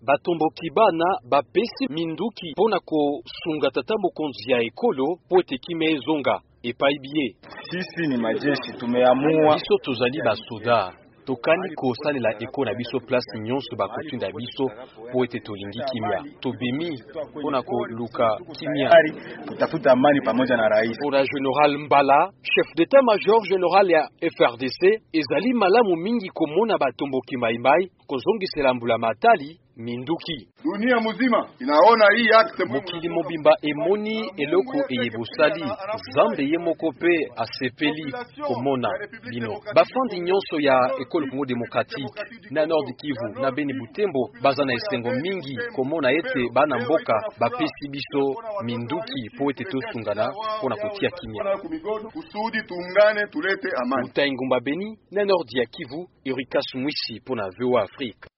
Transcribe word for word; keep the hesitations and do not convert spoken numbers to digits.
batomboki bana bapesi minduki pona ko sunga tata mokonzi ya ekolo po ete kime ezonga epai biye. Sisi ni majeshi tumeamua biso tozali basoda tokani kosalela eko na biso place nyonso bakotunda biso po ete tolingi kimia tobimi pona koluka kimia tutafuta amani pamoja na rais. Pona General Mbala, chef d'état-major général ya F R D C, ezali malamu mingi komona batomboki maimai kozongisela mbula matali minduki. Dunia muzima inaona hii acte mokili mobimba emoni eloko eyebosali zambe ye moko pe asepeli komona bino bafandi nyonso ya ekolo Congo démocratique na Nord Kivu na Beni Butembo baza na esengo mingi komona ete bana mboka bapesi biso minduki po ete tosungana pona kotia kimia kusudi tuungane tulete amani. Utaingumba Beni na Nord ya Kivu, Erika Sumwisi pona V O A Afrique.